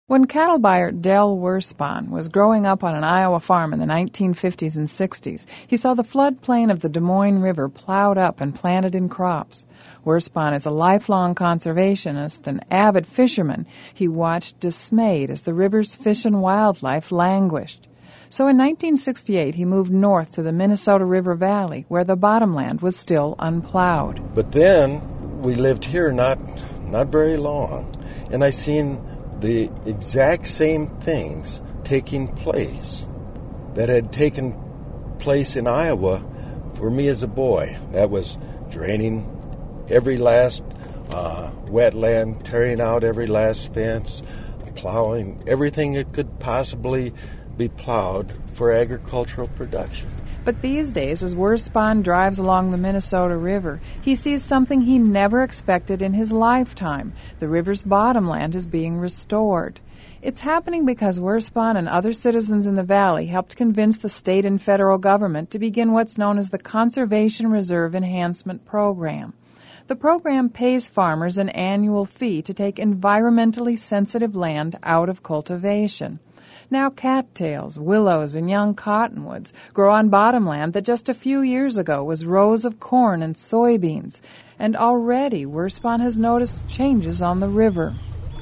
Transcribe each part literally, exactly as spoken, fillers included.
When cattle buyer Del Wirspan was growing up on an Iowa farm in the nineteen fifties and sixties, he saw the floodplain of the Des Moines River plowed up and planted in crops. Wirspan is a lifelong conservationist and avid fisherman. He watched dismayed as the river's fish and wildlife languished. So in nineteen sixty-eight, he moved north to the Minnesota River Valley, where the bottomland was still unplowed. But then we lived here not not very long, and I seen the exact same things taking place that had taken place in Iowa for me as a boy. That was draining every last uh, wetland, tearing out every last fence, plowing everything that could possibly be plowed for agricultural production. But these days, as Wirspan drives along the Minnesota River, he sees something he never expected in his lifetime. The river's bottomland is being restored. It's happening because Wirspan and other citizens in the valley helped convince the state and federal government to begin what's known as the Conservation Reserve Enhancement Program. The program pays farmers an annual fee to take environmentally sensitive land out of cultivation. Now cattails, willows, and young cottonwoods grow on bottomland that just a few years ago was rows of corn and soybeans, and already Wirspan has noticed changes on the river.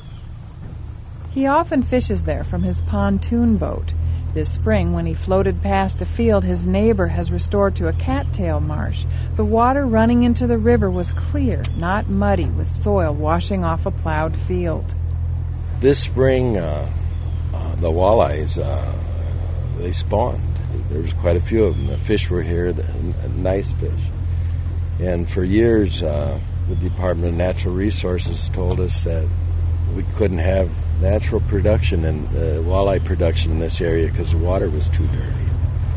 He often fishes there from his pontoon boat. This spring, when he floated past a field his neighbor has restored to a cattail marsh, the water running into the river was clear, not muddy with soil washing off a plowed field. This spring, uh, uh, the walleyes, uh, they spawned. There was quite a few of them. The fish were here, the, nice fish. And for years, uh, the Department of Natural Resources told us that we couldn't have natural production and uh, walleye production in this area because the water was too dirty.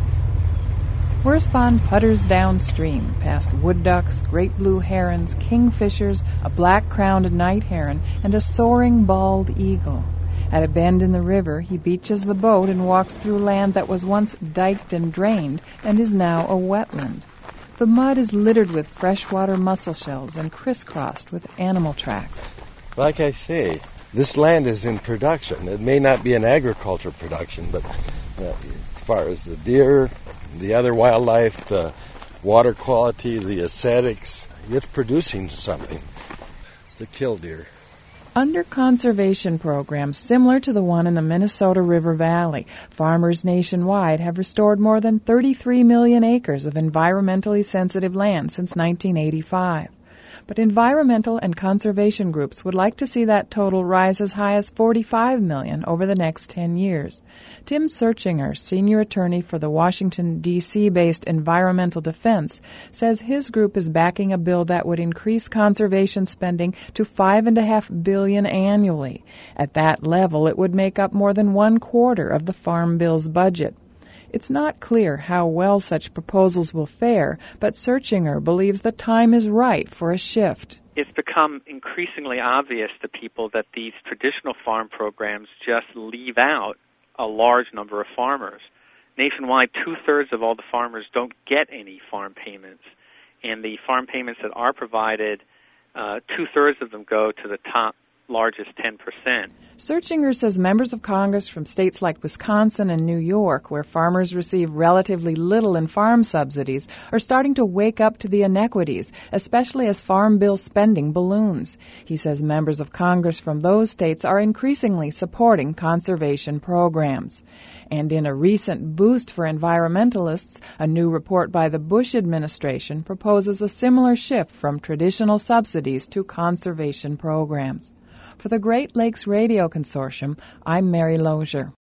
Wirspan putters downstream past wood ducks, great blue herons, kingfishers, a black-crowned night heron, and a soaring bald eagle. At a bend in the river, he beaches the boat and walks through land that was once diked and drained and is now a wetland. The mud is littered with freshwater mussel shells and crisscrossed with animal tracks. Like I say, this land is in production. It may not be an agriculture production, but uh, as far as the deer, the other wildlife, the water quality, the aesthetics, it's producing something. It's a killdeer. Under conservation programs similar to the one in the Minnesota River Valley, farmers nationwide have restored more than thirty-three million acres of environmentally sensitive land since nineteen eighty-five. But environmental and conservation groups would like to see that total rise as high as forty-five million over the next ten years. Tim Searchinger, senior attorney for the Washington, D C-based Environmental Defense, says his group is backing a bill that would increase conservation spending to five and a half billion annually. At that level, it would make up more than one quarter of the Farm Bill's budget. It's not clear how well such proposals will fare, but Searchinger believes the time is right for a shift. It's become increasingly obvious to people that these traditional farm programs just leave out a large number of farmers. Nationwide, two-thirds of all the farmers don't get any farm payments, and the farm payments that are provided, uh, two-thirds of them go to the top largest ten percent. Searchinger says members of Congress from states like Wisconsin and New York, where farmers receive relatively little in farm subsidies, are starting to wake up to the inequities, especially as Farm Bill spending balloons. He says members of Congress from those states are increasingly supporting conservation programs. And in a recent boost for environmentalists, a new report by the Bush administration proposes a similar shift from traditional subsidies to conservation programs. For the Great Lakes Radio Consortium, I'm Mary Lozier.